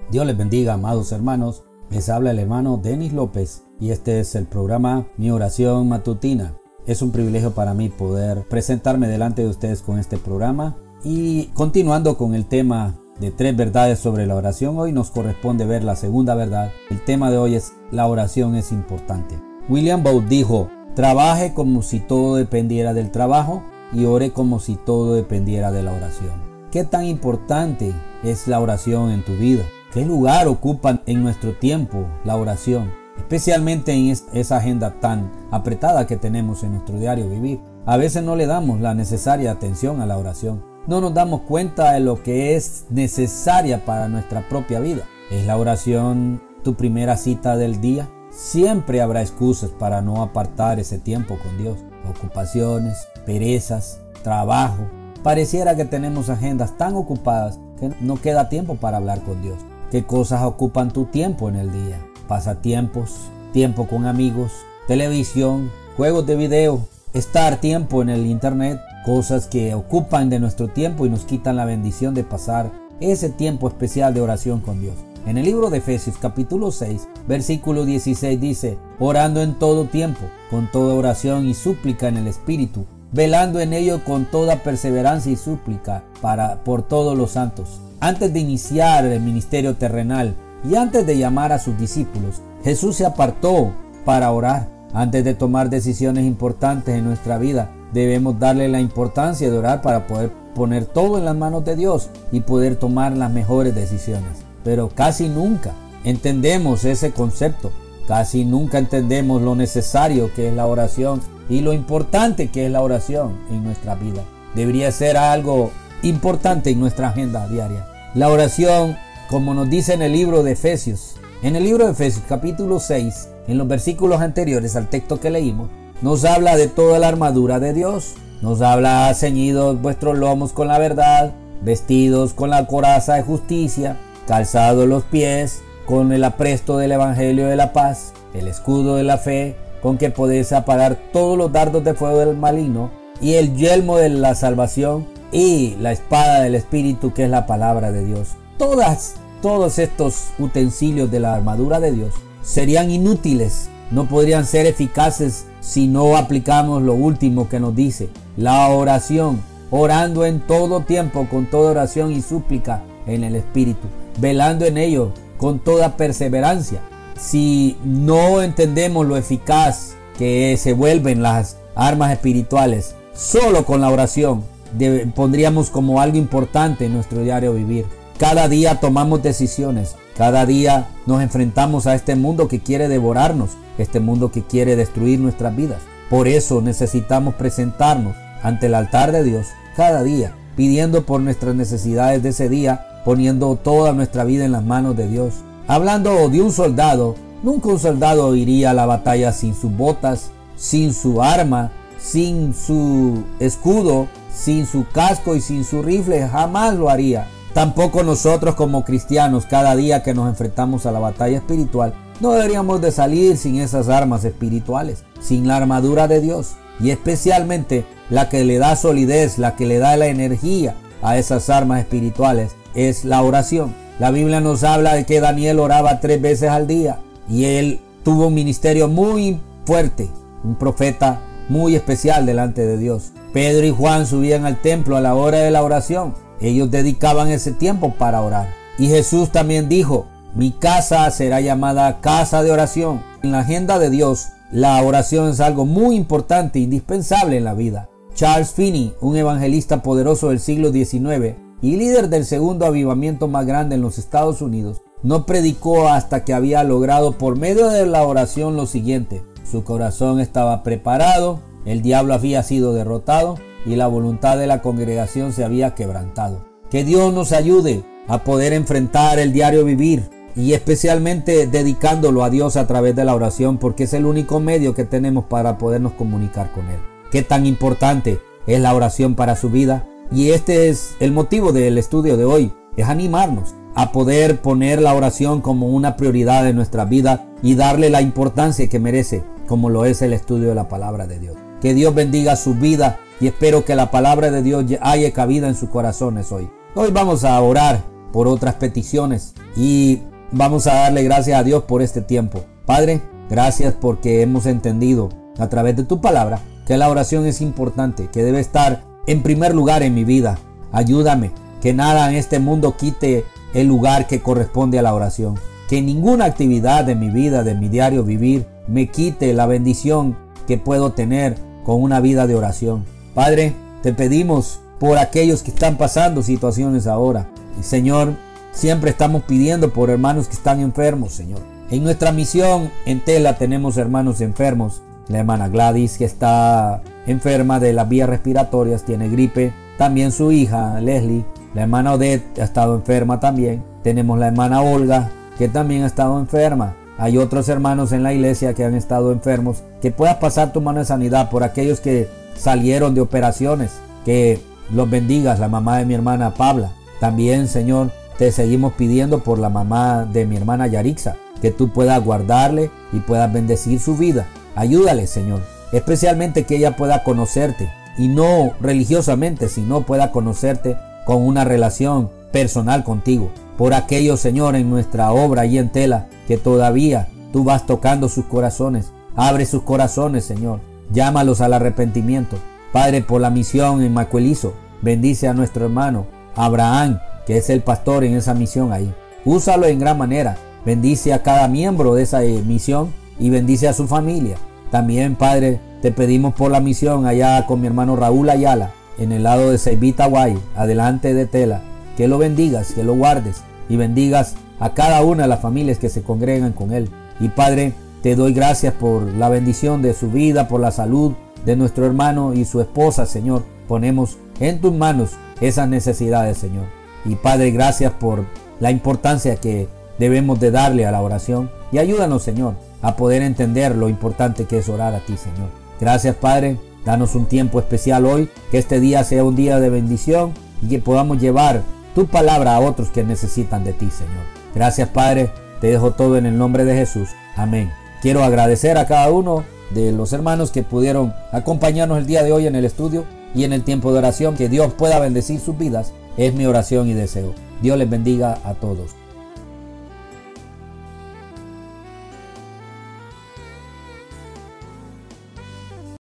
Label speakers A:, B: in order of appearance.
A: Dios les bendiga, amados hermanos. Les habla el hermano Denis López y este es el programa Mi Oración Matutina. Es un privilegio para mí poder presentarme delante de ustedes con este programa y continuando con el tema de 3 verdades sobre la oración. Hoy nos corresponde ver la segunda verdad. El tema de hoy es: la oración es importante. William Booth dijo: trabaje como si todo dependiera del trabajo y ore como si todo dependiera de la oración. ¿Qué tan importante es la oración en tu vida? ¿Qué lugar ocupa en nuestro tiempo la oración? Especialmente en esa agenda tan apretada que tenemos en nuestro diario vivir. A veces no le damos la necesaria atención a la oración. No nos damos cuenta de lo que es necesaria para nuestra propia vida. ¿Es la oración tu primera cita del día? Siempre habrá excusas para no apartar ese tiempo con Dios. Ocupaciones, perezas, trabajo. Pareciera que tenemos agendas tan ocupadas que no queda tiempo para hablar con Dios. ¿Qué cosas ocupan tu tiempo en el día? Pasatiempos, tiempo con amigos, televisión, juegos de video, estar tiempo en el internet, cosas que ocupan de nuestro tiempo y nos quitan la bendición de pasar ese tiempo especial de oración con Dios. En el libro de Efesios capítulo 6, versículo 16 dice: orando en todo tiempo, con toda oración y súplica en el Espíritu, velando en ello con toda perseverancia y súplica por todos los santos. Antes de iniciar el ministerio terrenal y antes de llamar a sus discípulos, Jesús se apartó para orar. Antes de tomar decisiones importantes en nuestra vida, debemos darle la importancia de orar para poder poner todo en las manos de Dios y poder tomar las mejores decisiones. Pero casi nunca entendemos ese concepto. Casi nunca entendemos lo necesario que es la oración y lo importante que es la oración en nuestra vida. Debería ser algo importante en nuestra agenda diaria. La oración, como nos dice en el libro de Efesios, capítulo 6, en los versículos anteriores al texto que leímos, nos habla de toda la armadura de Dios. Nos habla: ceñidos vuestros lomos con la verdad, vestidos con la coraza de justicia, calzados los pies con el apresto del evangelio de la paz, el escudo de la fe, con que podéis apagar todos los dardos de fuego del maligno, y el yelmo de la salvación y la espada del Espíritu, que es la palabra de Dios. Todos estos utensilios de la armadura de Dios serían inútiles, no podrían ser eficaces si no aplicamos lo último que nos dice: la oración, orando en todo tiempo con toda oración y súplica en el Espíritu, velando en ello con toda perseverancia. Si no entendemos lo eficaz que se vuelven las armas espirituales solo con la oración, pondríamos como algo importante en nuestro diario vivir. Cada día tomamos decisiones, cada día nos enfrentamos a este mundo que quiere devorarnos, este mundo que quiere destruir nuestras vidas. Por eso necesitamos presentarnos ante el altar de Dios cada día, pidiendo por nuestras necesidades de ese día, poniendo toda nuestra vida en las manos de Dios. Hablando de un soldado, nunca un soldado iría a la batalla sin sus botas, sin su arma, sin su escudo, sin su casco y sin su rifle. Jamás lo haría. Tampoco nosotros como cristianos, cada día que nos enfrentamos a la batalla espiritual, no deberíamos de salir sin esas armas espirituales, sin la armadura de Dios, y especialmente la que le da solidez, la que le da la energía a esas armas espirituales, es la oración. La Biblia nos habla de que Daniel oraba 3 veces al día y él tuvo un ministerio muy fuerte, un profeta muy especial delante de Dios. Pedro y Juan subían al templo a la hora de la oración. Ellos dedicaban ese tiempo para orar. Y Jesús también dijo: mi casa será llamada casa de oración. En la agenda de Dios, la oración es algo muy importante e indispensable en la vida. Charles Finney, un evangelista poderoso del siglo XIX y líder del segundo avivamiento más grande en los Estados Unidos, no predicó hasta que había logrado por medio de la oración lo siguiente: su corazón estaba preparado, el diablo había sido derrotado y la voluntad de la congregación se había quebrantado. Que Dios nos ayude a poder enfrentar el diario vivir y especialmente dedicándolo a Dios a través de la oración, porque es el único medio que tenemos para podernos comunicar con Él. ¿Qué tan importante es la oración para su vida? Y este es el motivo del estudio de hoy, es animarnos a poder poner la oración como una prioridad en nuestra vida y darle la importancia que merece, como lo es el estudio de la palabra de Dios. Que Dios bendiga su vida y espero que la palabra de Dios haya cabida en sus corazones hoy. Hoy vamos a orar por otras peticiones. Y vamos a darle gracias a Dios por este tiempo. Padre, gracias porque hemos entendido a través de tu palabra que la oración es importante, que debe estar en primer lugar en mi vida. Ayúdame, que nada en este mundo quite el lugar que corresponde a la oración. Que ninguna actividad de mi vida, de mi diario vivir, me quite la bendición que puedo tener con una vida de oración. Padre, te pedimos por aquellos que están pasando situaciones ahora. Y Señor, siempre estamos pidiendo por hermanos que están enfermos, Señor. En nuestra misión en Tela tenemos hermanos enfermos. La hermana Gladys, que está enferma de las vías respiratorias, tiene gripe. También su hija Leslie. La hermana Odette ha estado enferma también. Tenemos la hermana Olga, que también ha estado enferma. Hay otros hermanos en la iglesia que han estado enfermos. Que puedas pasar tu mano de sanidad por aquellos que salieron de operaciones. Que los bendigas, la mamá de mi hermana Pabla. También, Señor, te seguimos pidiendo por la mamá de mi hermana Yarixa. Que tú puedas guardarle y puedas bendecir su vida. Ayúdale, Señor. Especialmente que ella pueda conocerte. Y no religiosamente, sino pueda conocerte con una relación personal contigo. Por aquellos, Señor, en nuestra obra y en Tela, que todavía tú vas tocando sus corazones. Abre sus corazones, Señor. Llámalos al arrepentimiento. Padre, por la misión en Macuelizo, bendice a nuestro hermano Abraham, que es el pastor en esa misión ahí. Úsalo en gran manera. Bendice a cada miembro de esa misión y bendice a su familia. También, Padre, te pedimos por la misión allá con mi hermano Raúl Ayala, en el lado de Ceibita, Guay, adelante de Tela. Que lo bendigas, que lo guardes y bendigas a cada una de las familias que se congregan con él. Y Padre, te doy gracias por la bendición de su vida, por la salud de nuestro hermano y su esposa, Señor. Ponemos en tus manos esas necesidades, Señor. Y Padre, gracias por la importancia que debemos de darle a la oración. Y ayúdanos, Señor, a poder entender lo importante que es orar a ti, Señor. Gracias, Padre. Danos un tiempo especial hoy, que este día sea un día de bendición y que podamos llevar tu palabra a otros que necesitan de ti, Señor. Gracias, Padre. Te dejo todo en el nombre de Jesús. Amén. Quiero agradecer a cada uno de los hermanos que pudieron acompañarnos el día de hoy en el estudio y en el tiempo de oración. Que Dios pueda bendecir sus vidas. Es mi oración y deseo. Dios les bendiga a todos.